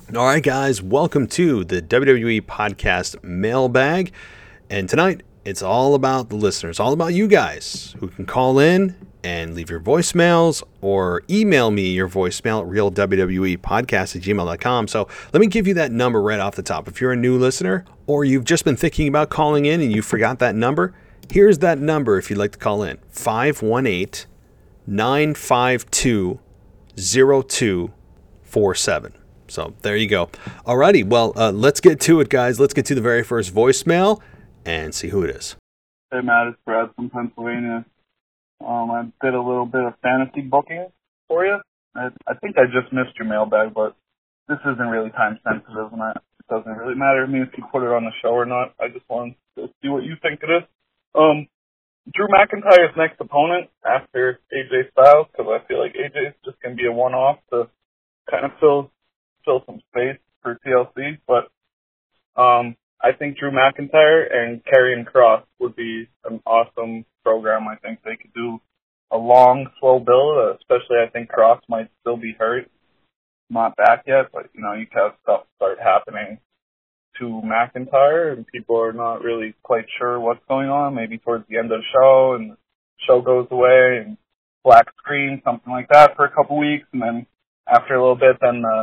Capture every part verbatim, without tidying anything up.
All right, guys, welcome to the W W E Podcast Mailbag. And tonight, it's all about the listeners, all about you guys who can call in and leave your voicemails or email me your voicemail at real W W E podcast at gmail dot com. So let me give you that number right off the top. If you're a new listener or you've just been thinking about calling in and you forgot that number, here's that number if you'd like to call in. five one eight, nine five two, zero two four seven. So there you go. Alrighty, well, uh, let's get to it, guys. Let's get to the very first voicemail and see who it is. Hey, Matt, it's Brad from Pennsylvania. Um, I did a little bit of fantasy booking for you. I, I think I just missed your mailbag, but this isn't really time sensitive, and I, it doesn't really matter to me if you put it on the show or not. I just wanted to see what you think it is. Um, Drew McIntyre's next opponent after A J Styles, because I feel like A J is just going to be a one-off to kind of fill fill some space for T L C, but um, I think Drew McIntyre and Karrion Kross would be an awesome program. I think they could do a long, slow build, especially I think Kross might still be hurt, not back yet, but, you know, you can have stuff start happening to McIntyre, and people are not really quite sure what's going on, maybe towards the end of the show, and the show goes away, and black screen, something like that for a couple weeks, and then after a little bit, then the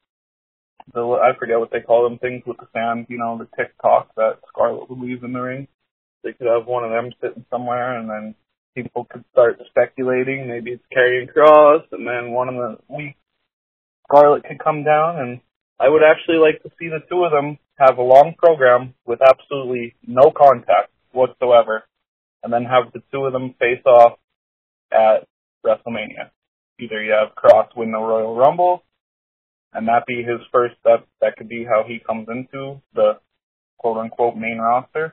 The, I forget what they call them, things with the fans, you know, the TikTok that Scarlett would leave in the ring. They could have one of them sitting somewhere, and then people could start speculating. Maybe it's Karrion Kross, and then one of the weeks Scarlett could come down. And I would actually like to see the two of them have a long program with absolutely no contact whatsoever, and then have the two of them face off at WrestleMania. Either you have Kross win the Royal Rumble, and that be his first step. That could be how he comes into the quote-unquote main roster.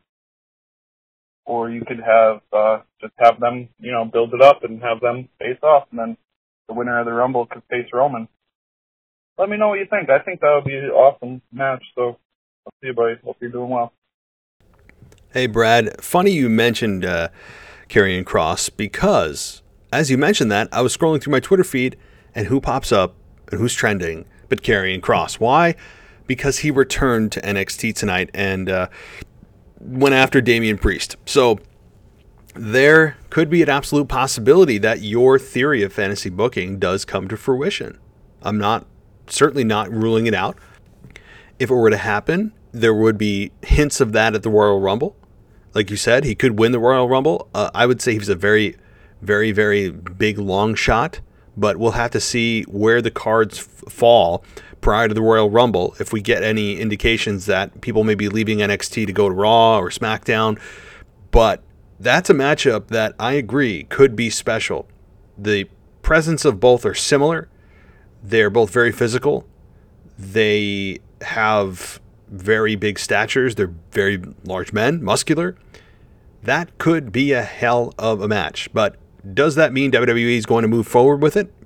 Or you could have, uh, just have them, you know, build it up and have them face off, and then the winner of the Rumble could face Roman. Let me know what you think. I think that would be an awesome match, so I'll see you, buddy. Hope you're doing well. Hey, Brad. Funny you mentioned uh, Karrion Kross, because as you mentioned that, I was scrolling through my Twitter feed, and who pops up and who's trending but Karrion Kross. Why? Because he returned to N X T tonight and uh, went after Damian Priest. So there could be an absolute possibility that your theory of fantasy booking does come to fruition. I'm not, certainly not ruling it out. If it were to happen, there would be hints of that at the Royal Rumble. Like you said, he could win the Royal Rumble. Uh, I would say he's a very, very, very big long shot. But we'll have to see where the cards f- fall prior to the Royal Rumble. If we get any indications that people may be leaving N X T to go to Raw or SmackDown. But that's a matchup that I agree could be special. The presence of both are similar. They're both very physical. They have very big statures. They're very large men, muscular. That could be a hell of a match. But does that mean W W E is going to move forward with it?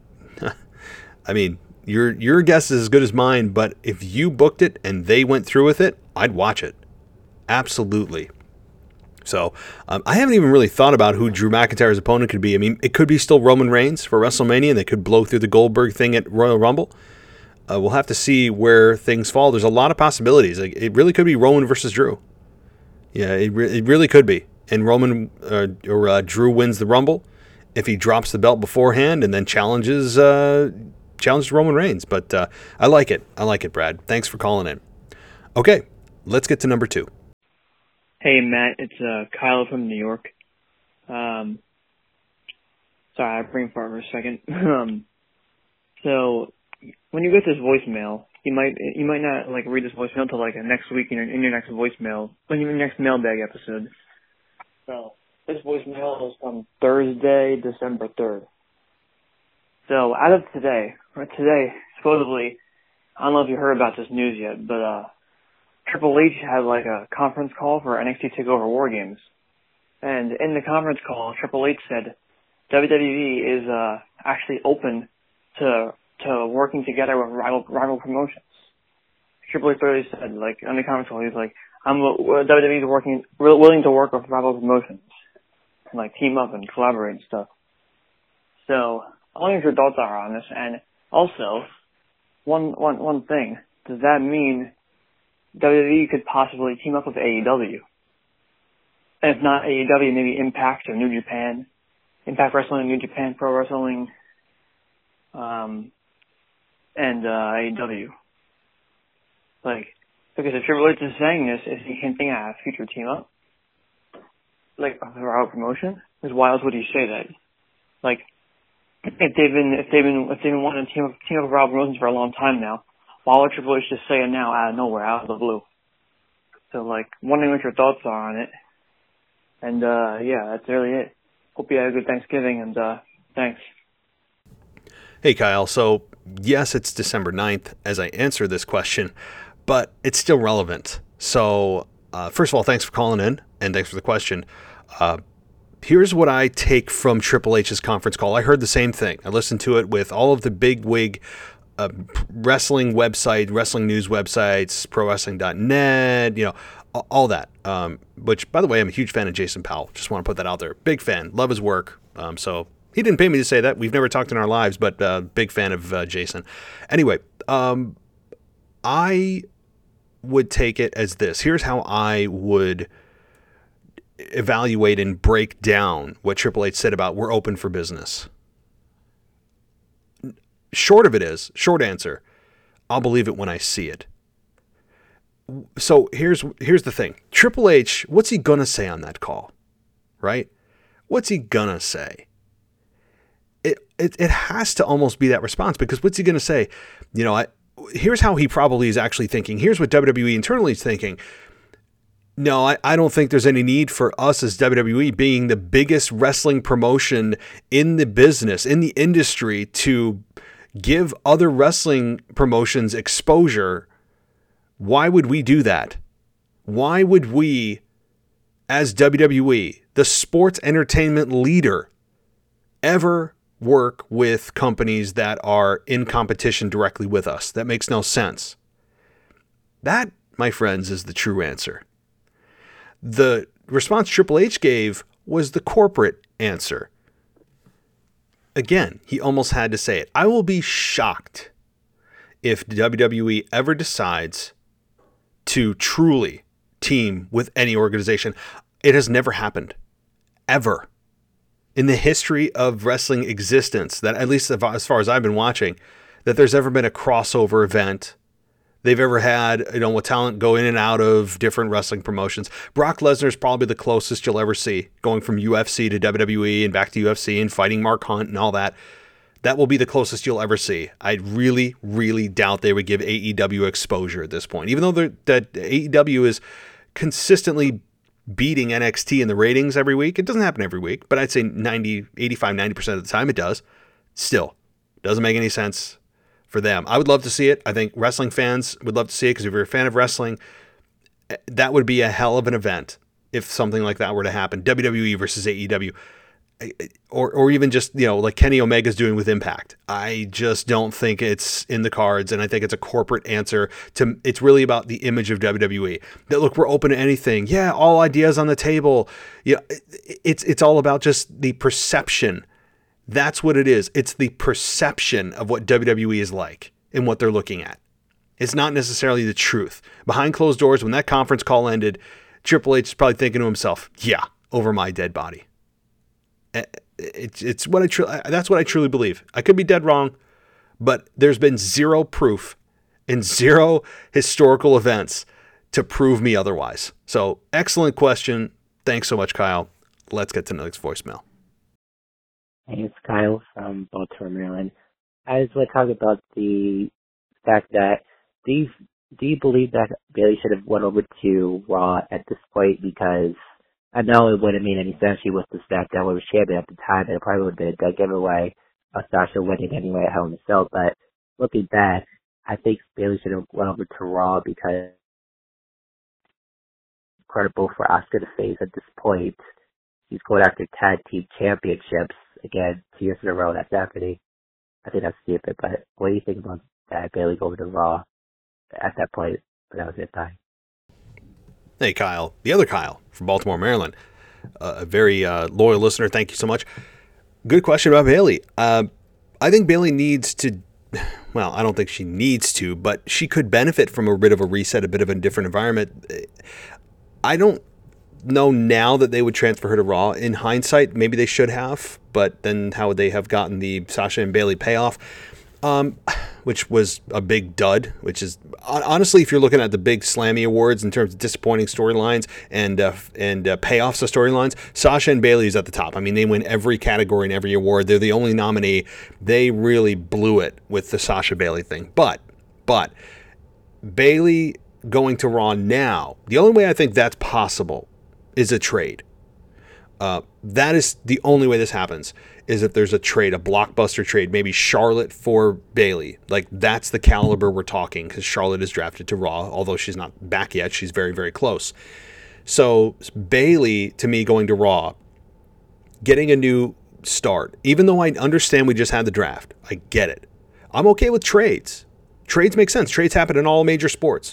I mean, your your guess is as good as mine, but if you booked it and they went through with it, I'd watch it. Absolutely. So um, I haven't even really thought about who Drew McIntyre's opponent could be. I mean, it could be still Roman Reigns for WrestleMania, and they could blow through the Goldberg thing at Royal Rumble. Uh, we'll have to see where things fall. There's a lot of possibilities. Like, it really could be Roman versus Drew. Yeah, it, re- it really could be. And Roman uh, or uh, Drew wins the Rumble if he drops the belt beforehand and then challenges uh, challenges Roman Reigns. But uh, I like it. I like it, Brad. Thanks for calling in. Okay, let's get to number two. Hey, Matt. It's uh, Kyle from New York. Um, sorry, I brain fart for a second. um, so when you get this voicemail, you might you might not like read this voicemail until like next week in your, in your next voicemail, in your next mailbag episode. So this voicemail is from Thursday, December third. So as of today, or today, supposedly, I don't know if you heard about this news yet, but uh, Triple H had like a conference call for N X T TakeOver War Games. And in the conference call, Triple H said W W E is uh, actually open to to working together with rival rival promotions. Triple H literally said, like, on the conference call, he's like, I'm W W E is working, willing to work with rival promotions and like team up and collaborate and stuff. So I wonder what your thoughts are on this. And also, one one one thing, does that mean W W E could possibly team up with A E W? And if not A E W, maybe Impact or New Japan. Impact Wrestling, New Japan Pro Wrestling, um, and uh, A E W. Like, because if Triple H is saying this, is he hinting at a future team up? Like, of our promotion? Because why else would he say that? Like, if they've been, if they've been, if they've been wanting to team up, team up with Raw Promotions for a long time now, why would Triple H just say it now out of nowhere, out of the blue? So, like, wondering what your thoughts are on it. And, uh, yeah, that's really it. Hope you had a good Thanksgiving, and, uh, thanks. Hey, Kyle. So, yes, it's December ninth as I answer this question, but it's still relevant. So, uh, first of all, thanks for calling in, and thanks for the question. Uh, here's what I take from Triple H's conference call. I heard the same thing. I listened to it with all of the big wig uh, wrestling website, wrestling news websites, pro wrestling dot net, you know, all that. Um, which, by the way, I'm a huge fan of Jason Powell. Just want to put that out there. Big fan. Love his work. Um, so he didn't pay me to say that. We've never talked in our lives, but uh, big fan of uh, Jason. Anyway, um, I would take it as this. Here's how I would evaluate and break down what Triple H said about we're open for business. Short of it is, short answer, I'll believe it when I see it. So here's here's the thing. Triple H, what's he gonna say on that call? Right? What's he gonna say? It it, it has to almost be that response, because what's he gonna say? You know, I, here's how he probably is actually thinking. Here's what W W E internally is thinking. No, I, I don't think there's any need for us as W W E, being the biggest wrestling promotion in the business, in the industry, to give other wrestling promotions exposure. Why would we do that? Why would we, as W W E, the sports entertainment leader, ever work with companies that are in competition directly with us? That makes no sense. That, my friends, is the true answer. The response Triple H gave was the corporate answer. Again, he almost had to say it. I will be shocked if W W E ever decides to truly team with any organization. It has never happened. Ever. In the history of wrestling existence, that at least as far as I've been watching, that there's ever been a crossover event they've ever had, you know, with talent go in and out of different wrestling promotions. Brock Lesnar is probably the closest you'll ever see, going from U F C to W W E and back to U F C and fighting Mark Hunt and all that. That will be the closest you'll ever see. I really, really doubt they would give A E W exposure at this point, even though that A E W is consistently beating N X T in the ratings every week. It doesn't happen every week, but I'd say ninety, eighty-five, ninety percent of the time it does. Still, doesn't make any sense for them. I would love to see it. I think wrestling fans would love to see it, because if you're a fan of wrestling, that would be a hell of an event if something like that were to happen. W W E versus A E W. Or or even just, you know, like Kenny Omega's doing with Impact. I just don't think it's in the cards, and I think it's a corporate answer to, it's really about the image of W W E. That, look, we're open to anything. Yeah, all ideas on the table. Yeah, it's it's all about just the perception. That's what it is. It's the perception of what W W E is like and what they're looking at. It's not necessarily the truth. Behind closed doors, when that conference call ended, Triple H is probably thinking to himself, yeah, over my dead body. It's it's what I tr- that's what I truly believe. I could be dead wrong, but there's been zero proof and zero historical events to prove me otherwise. So, excellent question. Thanks so much, Kyle. Let's get to the next voicemail. Hey, it's Kyle from Baltimore, Maryland. I just want to talk about the fact that do you, do you believe that Bayley should have went over to Raw at this point? Because I know it wouldn't mean any sense. She was the SmackDown Women's Champion at the time, and it probably would have been a dead giveaway of Sasha winning anyway at Hell in a Cell. But looking back, I think Bayley should have went over to Raw, because it's incredible for Asuka to face at this point. She's going after tag team championships again two years in a row. That's happening. I think that's stupid. But what do you think about that, Bayley going to Raw at that point? But that was it. Bye. Hey, Kyle, the other Kyle from Baltimore, Maryland, uh, a very uh, loyal listener. Thank you so much. Good question about Bayley. Uh, I think Bayley needs to well, I don't think she needs to, but she could benefit from a bit of a reset, a bit of a different environment. I don't know now that they would transfer her to Raw. In hindsight, maybe they should have, but then how would they have gotten the Sasha and Bayley payoff? Um, which was a big dud, which is honestly, if you're looking at the big Slammy Awards in terms of disappointing storylines and uh, and uh, payoffs of storylines, Sasha and Bayley is at the top. I mean, they win every category and every award. They're the only nominee. They really blew it with the Sasha Bayley thing. But, but Bayley going to Raw now, the only way I think that's possible is a trade. Uh, that is the only way this happens, is if there's a trade, a blockbuster trade, maybe Charlotte for Bayley. Like, that's the caliber we're talking, because Charlotte is drafted to Raw, although she's not back yet. She's very, very close. So Bayley, to me, going to Raw, getting a new start, even though I understand we just had the draft, I get it. I'm okay with trades. Trades make sense. Trades happen in all major sports.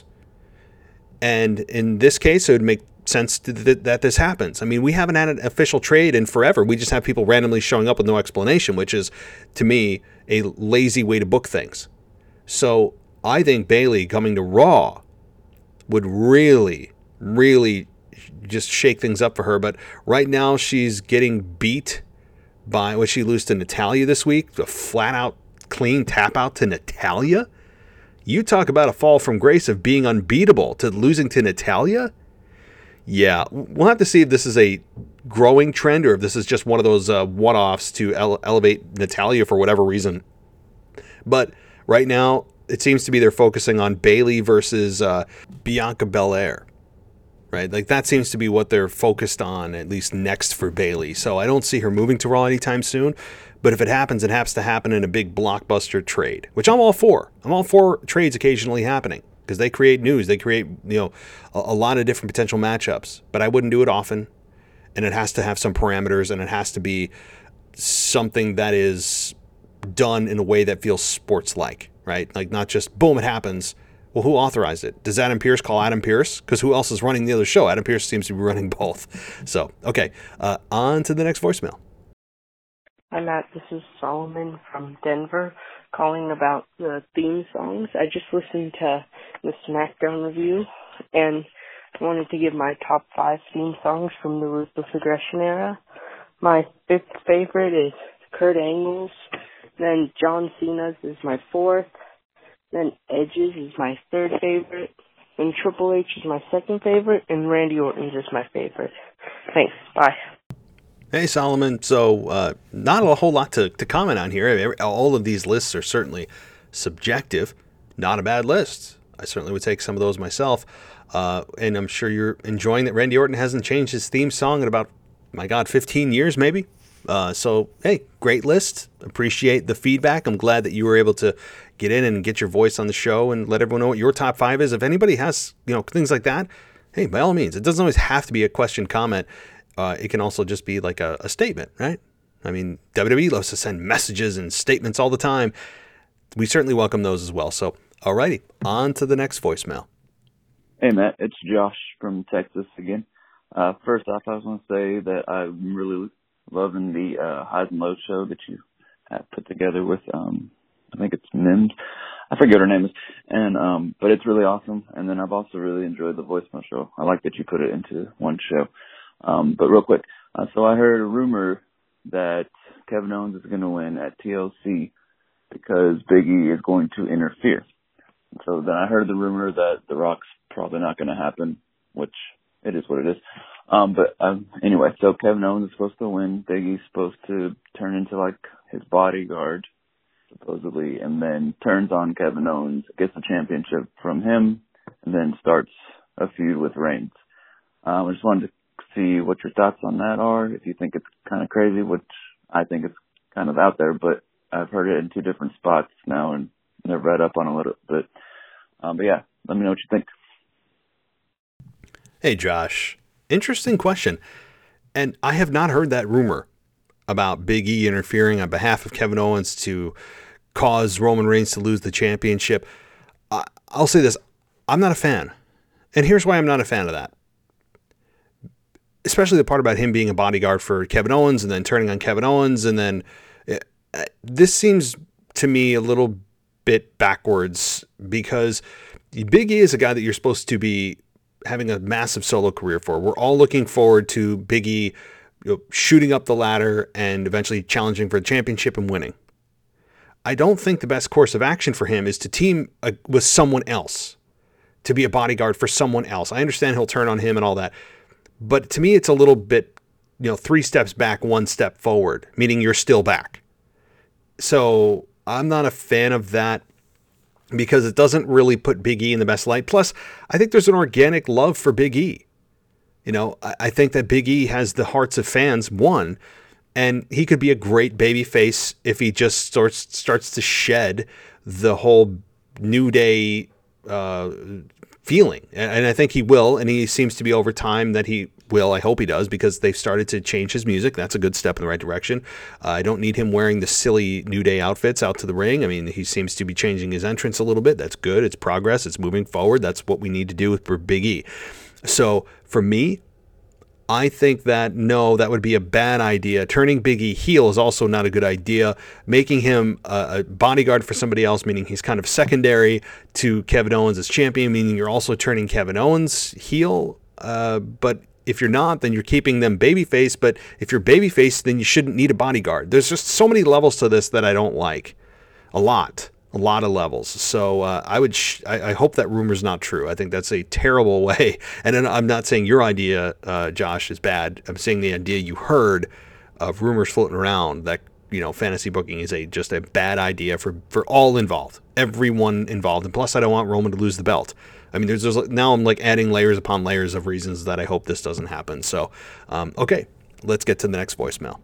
And in this case, it would make sense to th- that this happens. I mean, we haven't had an official trade in forever. We just have people randomly showing up with no explanation, which is, to me, a lazy way to book things. So I think Bayley coming to Raw would really, really just shake things up for her. But right now she's getting beat by, what she lose to Natalya this week? A flat out clean tap out to Natalya? You talk about a fall from grace of being unbeatable to losing to Natalya? Yeah, we'll have to see if this is a growing trend or if this is just one of those uh, one-offs to ele- elevate Natalya for whatever reason. But right now, it seems to be they're focusing on Bayley versus uh, Bianca Belair, right? Like, that seems to be what they're focused on, at least next for Bayley. So I don't see her moving to Raw anytime soon. But if it happens, it has to happen in a big blockbuster trade, which I'm all for. I'm all for trades occasionally happening, because they create news. They create, you know, a, a lot of different potential matchups. But I wouldn't do it often. And it has to have some parameters, and it has to be something that is done in a way that feels sports-like, right? Like, not just, boom, it happens. Well, who authorized it? Does Adam Pearce call Adam Pearce? Because who else is running the other show? Adam Pearce seems to be running both. So, okay, uh, on to the next voicemail. Hi, Matt. This is Solomon from Denver calling about the theme songs. I just listened to the SmackDown review, and I wanted to give my top five theme songs from the Ruthless Aggression era. My fifth favorite is Kurt Angle's. Then John Cena's is my fourth. Then Edge's is my third favorite. Then Triple H is my second favorite. And Randy Orton's is my favorite. Thanks. Bye. Hey, Solomon. So uh, not a whole lot to, to comment on here. All of these lists are certainly subjective. Not a bad list. I certainly would take some of those myself. Uh, and I'm sure you're enjoying that Randy Orton hasn't changed his theme song in about, my God, fifteen years maybe. Uh, so, hey, great list. Appreciate the feedback. I'm glad that you were able to get in and get your voice on the show and let everyone know what your top five is. If anybody has, you know, things like that, hey, by all means, it doesn't always have to be a question, comment. Uh, it can also just be like a, a statement, right? I mean, W W E loves to send messages and statements all the time. We certainly welcome those as well. So, alrighty, on to the next voicemail. Hey, Matt, it's Josh from Texas again. Uh, first off, I was going to say that I'm really loving the uh, Highs and Lows show that you have put together with, um, I think it's Mims. I forget what her name is. And um, but it's really awesome. And then I've also really enjoyed the voicemail show. I like that you put it into one show. Um, but real quick, uh, so I heard a rumor that Kevin Owens is going to win at T L C because Big E is going to interfere. So then I heard the rumor that The Rock's probably not going to happen, which it is what it is. Um, but um, anyway, so Kevin Owens is supposed to win. Big E's supposed to turn into like his bodyguard, supposedly, and then turns on Kevin Owens, gets the championship from him, and then starts a feud with Reigns. Um, I just wanted to see what your thoughts on that are, if you think it's kind of crazy, which I think it's kind of out there, but I've heard it in two different spots now and I've read up on a little bit. Um, but yeah, let me know what you think. Hey, Josh. Interesting question. And I have not heard that rumor about Big E interfering on behalf of Kevin Owens to cause Roman Reigns to lose the championship. I, I'll say this. I'm not a fan. And here's why I'm not a fan of that. Especially the part about him being a bodyguard for Kevin Owens and then turning on Kevin Owens. And then uh, this seems to me a little bit backwards because Big E is a guy that you're supposed to be having a massive solo career for. We're all looking forward to Big E, you know, shooting up the ladder and eventually challenging for the championship and winning. I don't think the best course of action for him is to team uh, with someone else, to be a bodyguard for someone else. I understand he'll turn on him and all that, but to me, it's a little bit, you know, three steps back, one step forward, meaning you're still back. So I'm not a fan of that because it doesn't really put Big E in the best light. Plus, I think there's an organic love for Big E. You know, I, I think that Big E has the hearts of fans, one, and he could be a great babyface if he just starts starts to shed the whole New Day uh, feeling. And, and I think he will, and he seems to be over time that he will. I hope he does, because they've started to change his music. That's a good step in the right direction. Uh, I don't need him wearing the silly New Day outfits out to the ring. I mean, he seems to be changing his entrance a little bit. That's good. It's progress. It's moving forward. That's what we need to do for Big E. So for me, I think that, no, that would be a bad idea. Turning Big E heel is also not a good idea. Making him a, a bodyguard for somebody else, meaning he's kind of secondary to Kevin Owens as champion, meaning you're also turning Kevin Owens heel. Uh, but if you're not, then you're keeping them babyface. But if you're babyface, then you shouldn't need a bodyguard. There's just so many levels to this that I don't like. A lot. A lot of levels. So uh, I would. Sh- I, I hope that rumor's not true. I think that's a terrible way. And then I'm not saying your idea, uh, Josh, is bad. I'm saying the idea you heard of rumors floating around that, you know, fantasy booking is a just a bad idea for, for all involved, everyone involved. And plus, I don't want Roman to lose the belt. I mean, there's, there's now I'm like adding layers upon layers of reasons that I hope this doesn't happen. So, um, okay, let's get to the next voicemail.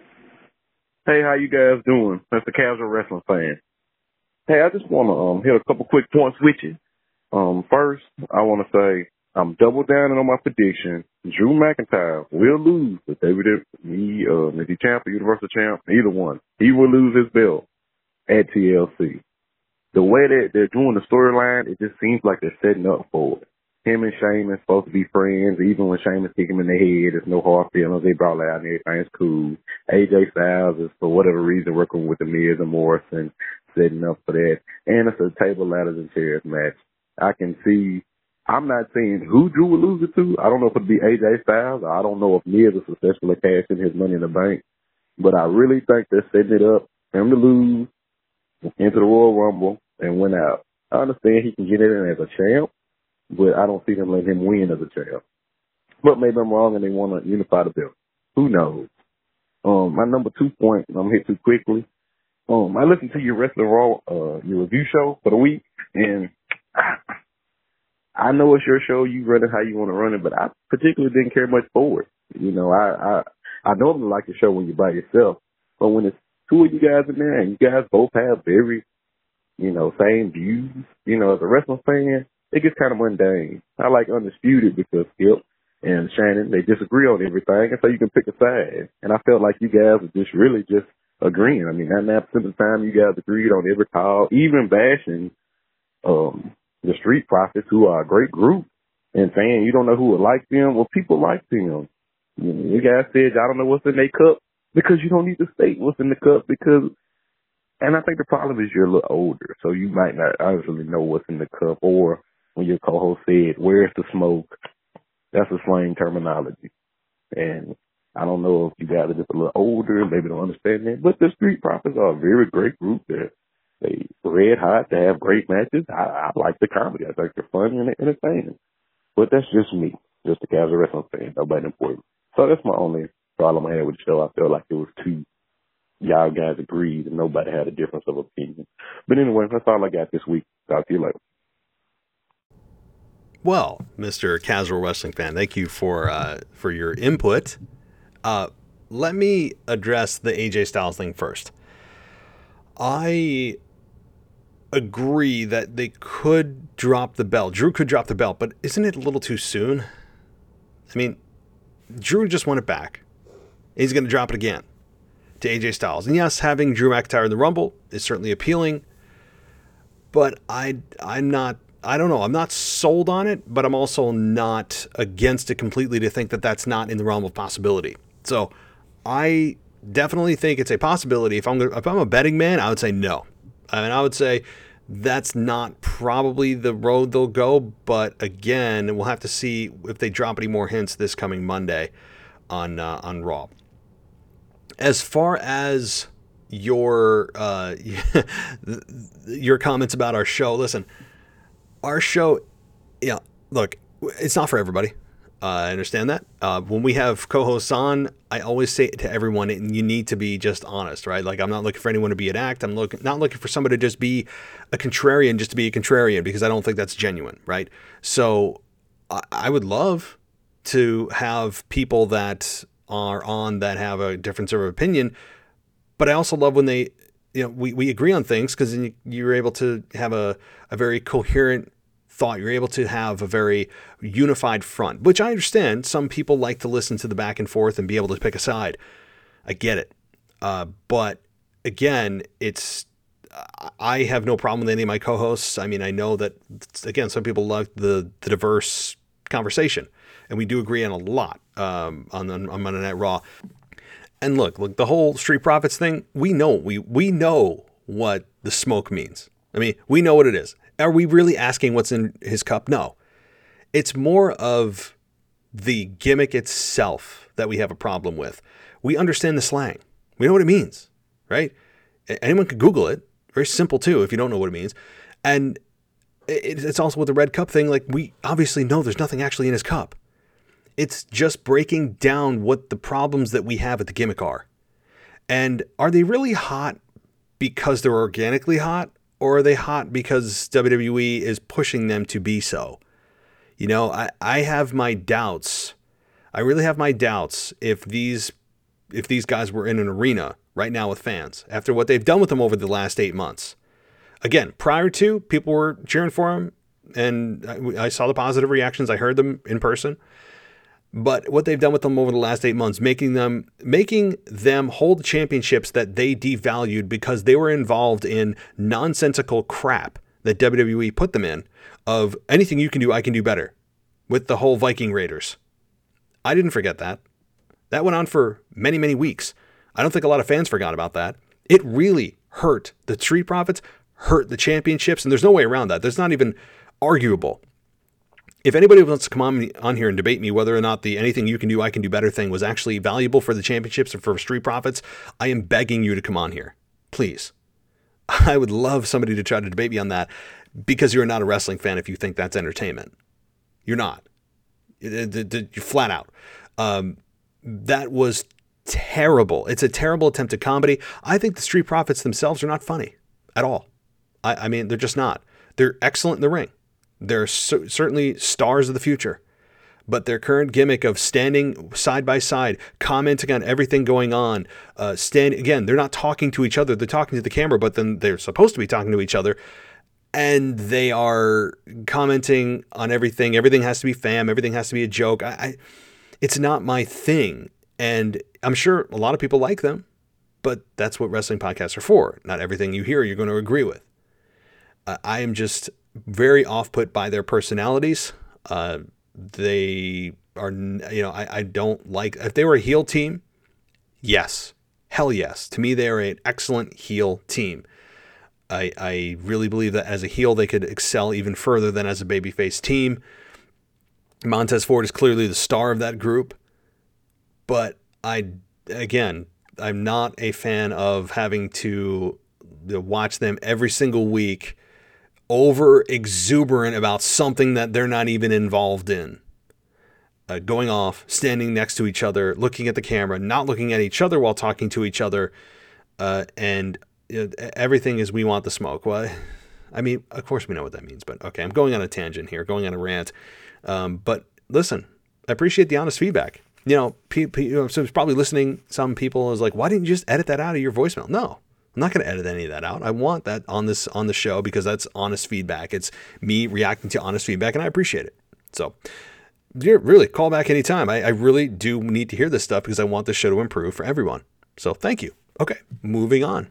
Hey, how you guys doing? That's the Casual Wrestling Fan. Hey, I just want to um, hit a couple quick points with you. Um, first, I want to say I'm double downing on my prediction. Drew McIntyre will lose the W W E uh, N T Champ or Universal Champ, either one. He will lose his belt at T L C. The way that they're doing the storyline, it just seems like they're setting up for it. Him and Sheamus supposed to be friends. Even when Sheamus kick him in the head, there's no hard feelings. They brought out and everything's cool. A J Styles is, for whatever reason, working with the Miz and Morrison, setting up for that. And it's a table, ladders, and chairs match. I can see, I'm not saying who Drew will lose it to. I don't know if it'll be A J Styles. I don't know if Miz will successfully cash in his Money in the Bank. But I really think they're setting it up for him to lose into the Royal Rumble and win out. I understand he can get in as a champ, but I don't see them letting him win as a champ. But maybe I'm wrong and they want to unify the belt. Who knows? Um, my number two point, I'm going to hit too quickly. Um, I listened to your Wrestling Raw, uh, your review show for the week, and I, I know it's your show. You run it how you want to run it, but I particularly didn't care much for it. You know, I, I, I normally like your show when you're by yourself, but when it's two of you guys in there and you guys both have very, you know, same views, you know, as a wrestling fan, it gets kind of mundane. I like Undisputed because Skip and Shannon, they disagree on everything, and so you can pick a side. And I felt like you guys were just really just agreeing. I mean, ninety-nine percent of the time you guys agreed on every call, even bashing um, the Street Profits, who are a great group, and saying you don't know who would like them. Well, people like them. You know, you guys said y'all don't know what's in their cup because you don't need to state what's in the cup because, and I think the problem is you're a little older, so you might not honestly know what's in the cup. Or when your co-host said, "Where's the smoke?" That's a slang terminology, and I don't know if you guys are just a little older, maybe don't understand that. But the Street Profits are a very great group. They're they red hot. They have great matches. I, I like the comedy. I think they're funny and entertaining. But that's just me, just a casual wrestling fan. Nobody important. So that's my only problem I had with the show. I felt like it was too, y'all guys agreed and nobody had a difference of opinion. But anyway, that's all I got this week. Talk to you later. Well, Mister Casual Wrestling Fan, thank you for uh, for your input. Uh, let me address the A J Styles thing first. I agree that they could drop the belt. Drew could drop the belt, but isn't it a little too soon? I mean, Drew just won it back. He's going to drop it again to A J Styles. And yes, having Drew McIntyre in the Rumble is certainly appealing, but I, I'm not, I don't know, I'm not sold on it, but I'm also not against it completely to think that that's not in the realm of possibility. So I definitely think it's a possibility. If I'm gonna, if I'm a betting man, I would say no. I mean, I would say that's not probably the road they'll go. But again, we'll have to see if they drop any more hints this coming Monday on uh, on Raw. As far as your uh, your comments about our show, listen, our show, yeah, look, it's not for everybody. Uh, I understand that. Uh, when we have co-hosts on, I always say to everyone, you need to be just honest, right? Like, I'm not looking for anyone to be an act. I'm looking, not looking for somebody to just be a contrarian, just to be a contrarian, because I don't think that's genuine, right? So I, I would love to have people that are on that have a difference of opinion, but I also love when they, you know, we, we agree on things, because then you, you're able to have a, a very coherent thought. You're able to have a very unified front, which I understand. Some people like to listen to the back and forth and be able to pick a side. I get it. Uh, but again, it's, I have no problem with any of my co-hosts. I mean, I know that, again, some people love the, the diverse conversation, and we do agree on a lot um, on, on, on Monday Night Raw. And look, look, the whole Street Profits thing, we know, we, we know what the smoke means. I mean, we know what it is. Are we really asking what's in his cup? No. It's more of the gimmick itself that we have a problem with. We understand the slang. We know what it means, right? Anyone could Google it. Very simple, too, if you don't know what it means. And it's also with the red cup thing. Like, we obviously know there's nothing actually in his cup. It's just breaking down what the problems that we have with the gimmick are. And are they really hot because they're organically hot? Or are they hot because W W E is pushing them to be so? You know, I, I have my doubts. I really have my doubts if these if these guys were in an arena right now with fans after what they've done with them over the last eight months. Again, prior to, people were cheering for him, and I, I saw the positive reactions. I heard them in person. But what they've done with them over the last eight months, making them making them hold championships that they devalued because they were involved in nonsensical crap that W W E put them in, of anything you can do, I can do better, with the whole Viking Raiders. I didn't forget that. That went on for many, many weeks. I don't think a lot of fans forgot about that. It really hurt the Street Profits, hurt the championships, and there's no way around that. There's not even arguable. If anybody wants to come on, on here and debate me whether or not the anything you can do, I can do better thing was actually valuable for the championships or for Street Profits, I am begging you to come on here. Please. I would love somebody to try to debate me on that, because you're not a wrestling fan if you think that's entertainment. You're not. You're flat out. Um, that was terrible. It's a terrible attempt at comedy. I think the Street Profits themselves are not funny at all. I, I mean, they're just not. They're excellent in the ring. They're so, certainly stars of the future, but their current gimmick of standing side by side, commenting on everything going on, uh, stand again, they're not talking to each other. They're talking to the camera, but then they're supposed to be talking to each other, and they are commenting on everything. Everything has to be fam. Everything has to be a joke. I, I it's not my thing. And I'm sure a lot of people like them, but that's what wrestling podcasts are for. Not everything you hear, you're going to agree with. Uh, I am just very off-put by their personalities. Uh, they are, you know, I, I don't like, if they were a heel team, yes, hell yes. To me, they are an excellent heel team. I, I really believe that as a heel, they could excel even further than as a babyface team. Montez Ford is clearly the star of that group, but I, again, I'm not a fan of having to watch them every single week over exuberant about something that they're not even involved in. Uh, going off, standing next to each other, looking at the camera, not looking at each other while talking to each other, uh, and you know, everything is we want the smoke. Well, I mean, of course we know what that means, but okay, I'm going on a tangent here, going on a rant. Um, but listen, I appreciate the honest feedback. You know, pe- pe- you know, so it's probably listening, some people is like, why didn't you just edit that out of your voicemail? No. I'm not going to edit any of that out. I want that on this on the show because that's honest feedback. It's me reacting to honest feedback, and I appreciate it. So, really, call back anytime. I, I really do need to hear this stuff because I want the show to improve for everyone. So, thank you. Okay, moving on.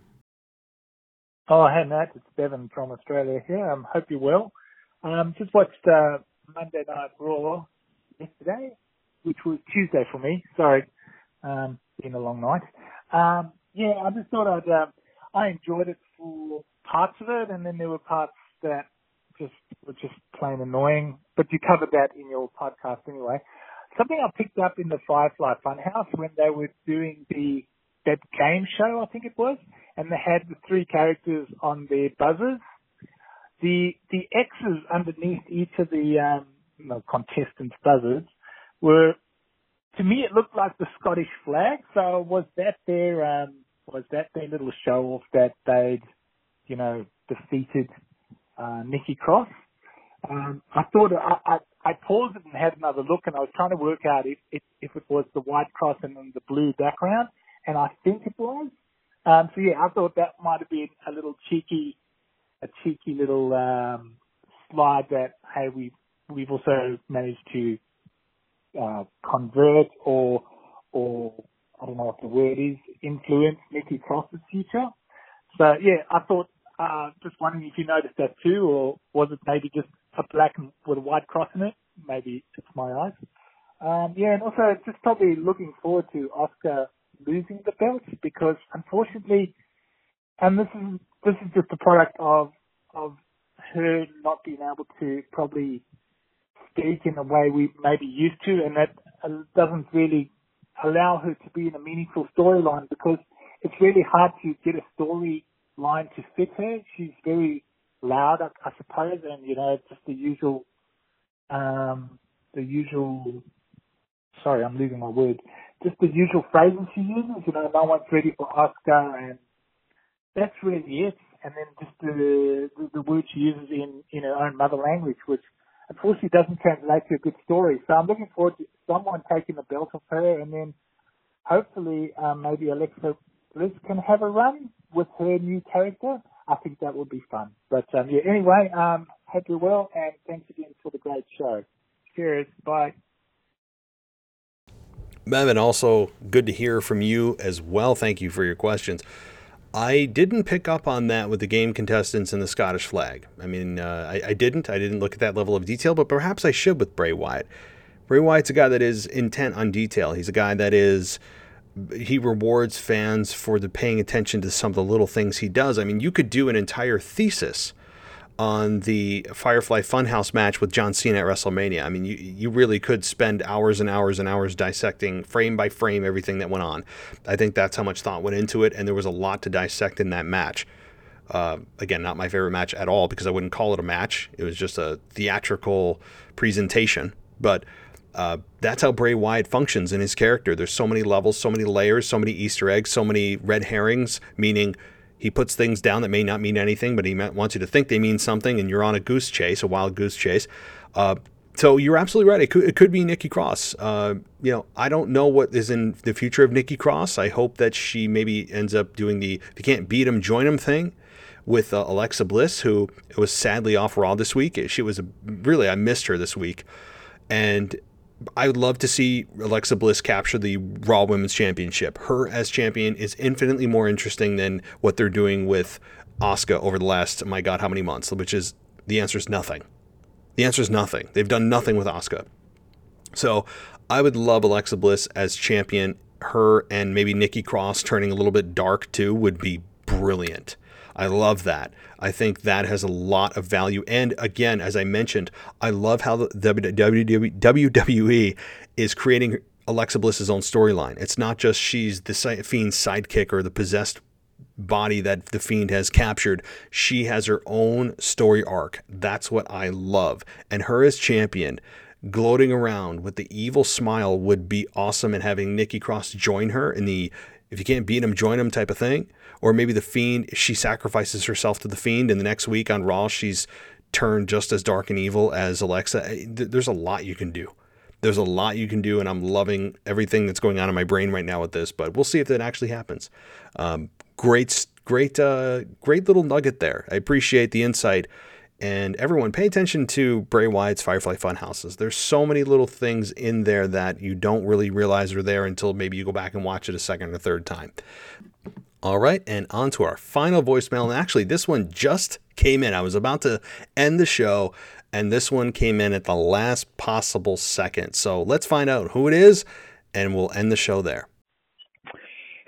Oh, hey, Matt. It's Bevan from Australia here. Um, hope you're well. Um, just watched uh, Monday Night Raw yesterday, which was Tuesday for me. Sorry, um, been a long night. Um, yeah, I just thought I'd... Um, I enjoyed it for parts of it, and then there were parts that just were just plain annoying. But you covered that in your podcast anyway. Something I picked up in the Firefly Funhouse when they were doing the that game show, I think it was, and they had the three characters on their buzzers. The the X's underneath each of the um, you know, contestants' buzzers were, to me, it looked like the Scottish flag. So was that their um, was that their little show off that they'd, you know, defeated uh, Nikki Cross? Um, I thought I, I I paused it and had another look, and I was trying to work out if if, if it was the white cross and then the blue background, and I think it was. Um, so yeah, I thought that might have been a little cheeky. a cheeky little um, slide that, hey, we've, we've also managed to uh, convert or, or I don't know what the word is, influence Nikki Cross's future. So, yeah, I thought, uh, just wondering if you noticed that too, or was it maybe just a black and with a white cross in it? Maybe it's my eyes. Um, yeah, and also just probably looking forward to Asuka losing the belt because, unfortunately, and this is this is just a product of of her not being able to probably speak in a way we may be used to, and that doesn't really allow her to be in a meaningful storyline because it's really hard to get a storyline to fit her. She's very loud, I, I suppose, and you know, just the usual, um, the usual. Sorry, I'm losing my word. Just the usual phrases she uses. You know, no one's ready for Asuka, and that's really it. And then just the, the the word she uses in, in her own mother language, which unfortunately doesn't translate to a good story. So I'm looking forward to someone taking the belt off her, and then hopefully um, maybe Alexa Bliss can have a run with her new character. I think that would be fun. But um, yeah, anyway, um, hope you're well, and thanks again for the great show. Cheers. Bye. Bevan, also good to hear from you as well. Thank you for your questions. I didn't pick up on that with the game contestants and the Scottish flag. I mean, uh, I, I didn't. I didn't look at that level of detail, but perhaps I should with Bray Wyatt. Bray Wyatt's a guy that is intent on detail. He's a guy that is, he rewards fans for the paying attention to some of the little things he does. I mean, you could do an entire thesis on the Firefly Funhouse match with John Cena at WrestleMania. I mean, you you really could spend hours and hours and hours dissecting frame by frame everything that went on. I think that's how much thought went into it, and there was a lot to dissect in that match. Uh, again, not my favorite match at all because I wouldn't call it a match. It was just a theatrical presentation, but uh, that's how Bray Wyatt functions in his character. There's so many levels, so many layers, so many Easter eggs, so many red herrings, meaning he puts things down that may not mean anything, but he wants you to think they mean something, and you're on a goose chase, a wild goose chase. Uh, so you're absolutely right. It could, it could be Nikki Cross. Uh, you know, I don't know what is in the future of Nikki Cross. I hope that she maybe ends up doing the if you can't beat him, join him thing with uh, Alexa Bliss, who was sadly off Raw this week. She was a, really, I missed her this week. And I would love to see Alexa Bliss capture the Raw Women's Championship. Her as champion is infinitely more interesting than what they're doing with Asuka over the last, my God, how many months? Which is, the answer is nothing. The answer is nothing. They've done nothing with Asuka. So I would love Alexa Bliss as champion. Her and maybe Nikki Cross turning a little bit dark too would be brilliant. I love that. I think that has a lot of value. And again, as I mentioned, I love how the W W E is creating Alexa Bliss's own storyline. It's not just she's the Fiend's sidekick or the possessed body that the Fiend has captured. She has her own story arc. That's what I love. And her as champion, gloating around with the evil smile would be awesome, and having Nikki Cross join her in the if you can't beat him, join him type of thing. Or maybe the Fiend, she sacrifices herself to the Fiend, and the next week on Raw, she's turned just as dark and evil as Alexa. There's a lot you can do. There's a lot you can do, and I'm loving everything that's going on in my brain right now with this, but we'll see if that actually happens. Um, great, great, uh, great little nugget there. I appreciate the insight. And everyone, pay attention to Bray Wyatt's Firefly Funhouses. There's so many little things in there that you don't really realize are there until maybe you go back and watch it a second or third time. All right, and on to our final voicemail. And actually, this one just came in. I was about to end the show, and this one came in at the last possible second. So let's find out who it is, and we'll end the show there.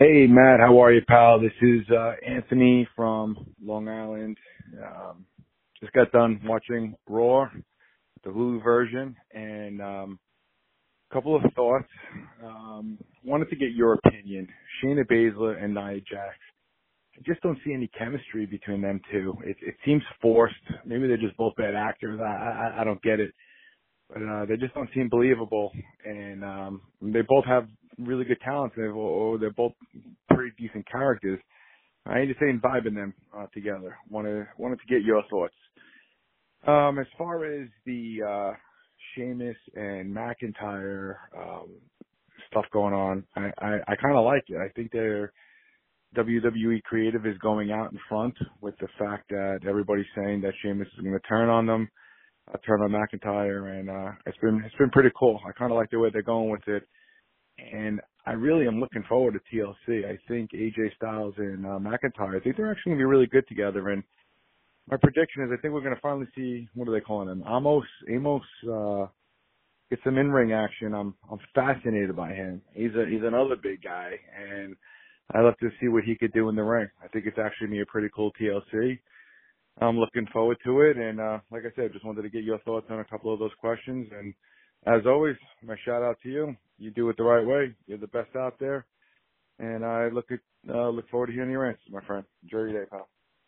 Hey, Matt, how are you, pal? This is uh, Anthony from Long Island. Um, just got done watching Raw, the Hulu version, and um, a couple of thoughts. Um, wanted to get your opinion. Shayna Baszler and Nia Jax. I just don't see any chemistry between them two. It, it seems forced. Maybe they're just both bad actors. I, I, I don't get it. But uh, they just don't seem believable. And um, they both have really good talents. They're, or they're both pretty decent characters. I ain't just saying vibing them uh, together. Wanted wanted to get your thoughts. Um, as far as the uh, Sheamus and McIntyre um, stuff going on, I, I, I kind of like it. I think their W W E creative is going out in front with the fact that everybody's saying that Sheamus is going to turn on them, uh, turn on McIntyre, and uh, it's been it's been pretty cool. I kind of like the way they're going with it. And I really am looking forward to T L C. I think A J Styles and uh, McIntyre, I think they're actually going to be really good together. And my prediction is I think we're going to finally see, what are they calling him? Amos, Amos, uh, get some in-ring action. I'm, I'm fascinated by him. He's a, he's another big guy. And I love to see what he could do in the ring. I think it's actually going to be a pretty cool T L C. I'm looking forward to it. And, uh, like I said, just wanted to get your thoughts on a couple of those questions. And as always, my shout out to you. You do it the right way. You're the best out there. And I look at, uh, look forward to hearing your answers, my friend. Enjoy your day, pal.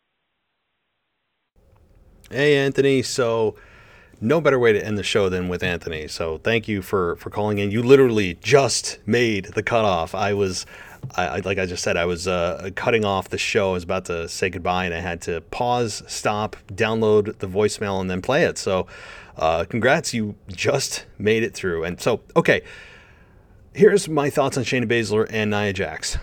Hey, Anthony. So no better way to end the show than with Anthony. So thank you for, for calling in. You literally just made the cutoff. I was, I, I like I just said, I was uh, cutting off the show. I was about to say goodbye, and I had to pause, stop, download the voicemail, and then play it. So uh, congrats. You just made it through. And so, okay. Here's my thoughts on Shayna Baszler and Nia Jax.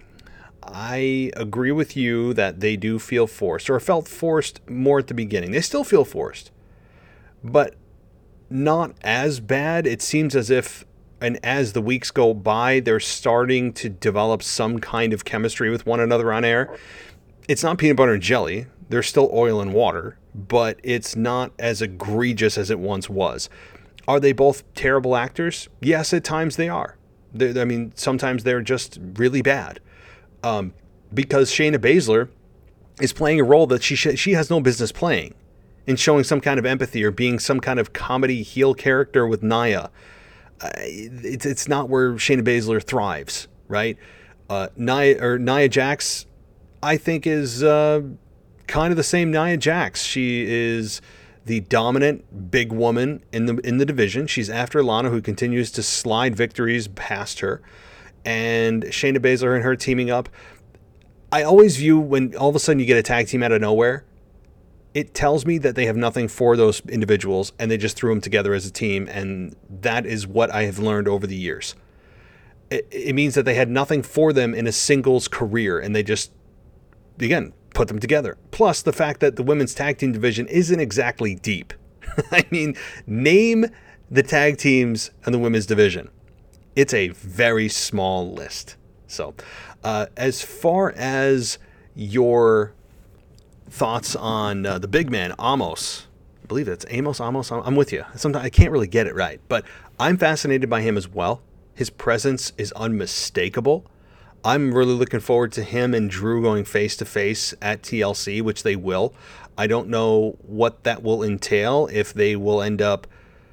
I agree with you that they do feel forced, or felt forced more at the beginning. They still feel forced, but not as bad. It seems as if, and as the weeks go by, they're starting to develop some kind of chemistry with one another on air. It's not peanut butter and jelly. They're still oil and water, but it's not as egregious as it once was. Are they both terrible actors? Yes, at times they are. They're, I mean, sometimes they're just really bad. Um, because Shayna Baszler is playing a role that she sh- she has no business playing, in showing some kind of empathy or being some kind of comedy heel character with Nia. Uh, it's it's not where Shayna Baszler thrives, right? Uh, Nia or Nia Jax, I think, is uh, kind of the same Nia Jax. She is the dominant big woman in the in the division. She's after Lana, who continues to slide victories past her. And Shayna Baszler and her teaming up. I always view when all of a sudden you get a tag team out of nowhere, it tells me that they have nothing for those individuals and they just threw them together as a team. And that is what I have learned over the years. It, it means that they had nothing for them in a singles career, and they just, again, put them together. Plus the fact that the women's tag team division isn't exactly deep. I mean, name the tag teams in the women's division. It's a very small list. So uh, as far as your thoughts on uh, the big man, Amos, I believe it's Amos, Amos, I'm with you. Sometimes I can't really get it right, but I'm fascinated by him as well. His presence is unmistakable. I'm really looking forward to him and Drew going face to face at T L C, which they will. I don't know what that will entail, if they will end up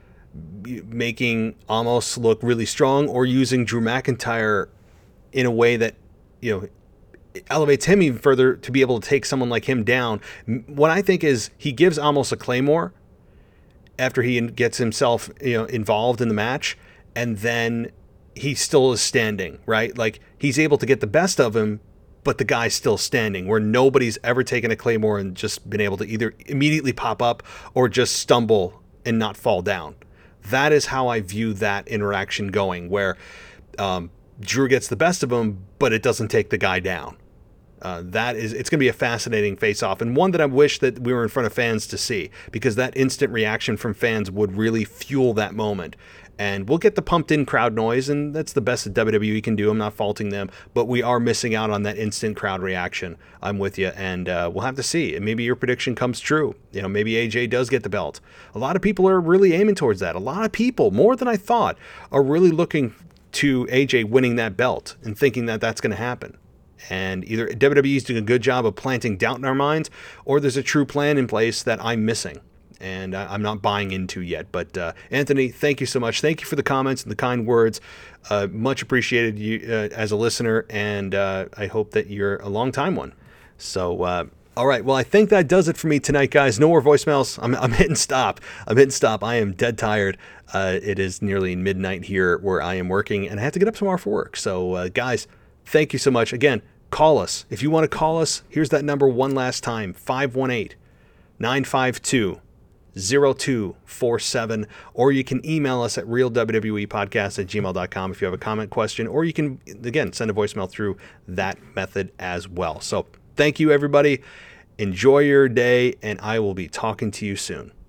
making Amos look really strong or using Drew McIntyre in a way that, you know, elevates him even further to be able to take someone like him down. What I think is he gives Amos a claymore after he gets himself, you know, involved in the match, and then he still is standing, right? Like, he's able to get the best of him, but the guy's still standing, where nobody's ever taken a claymore and just been able to either immediately pop up or just stumble and not fall down. That is how I view that interaction going, where um, Drew gets the best of him, but it doesn't take the guy down. Uh, that is, it's going to be a fascinating face-off, and one that I wish that we were in front of fans to see, because that instant reaction from fans would really fuel that moment. And we'll get the pumped-in crowd noise, and that's the best that W W E can do. I'm not faulting them, but we are missing out on that instant crowd reaction. I'm with you, and uh, we'll have to see. And maybe your prediction comes true. You know, maybe A J does get the belt. A lot of people are really aiming towards that. A lot of people, more than I thought, are really looking to A J winning that belt and thinking that that's going to happen. And either W W E is doing a good job of planting doubt in our minds, or there's a true plan in place that I'm missing and uh, I'm not buying into yet. But uh, Anthony, thank you so much. Thank you for the comments and the kind words. Uh, much appreciated you uh, as a listener, and uh, I hope that you're a long time one. So, uh, all right. Well, I think that does it for me tonight, guys. No more voicemails. I'm, I'm hitting stop. I'm hitting stop. I am dead tired. Uh, it is nearly midnight here where I am working, and I have to get up tomorrow for work. So, uh, guys, thank you so much. Again, call us. If you want to call us, here's that number one last time, five one eight, nine five two, zero two four seven, or you can email us at real W W E podcast at gmail dot com if you have a comment, question, or you can, again, send a voicemail through that method as well. So thank you, everybody. Enjoy your day, and I will be talking to you soon.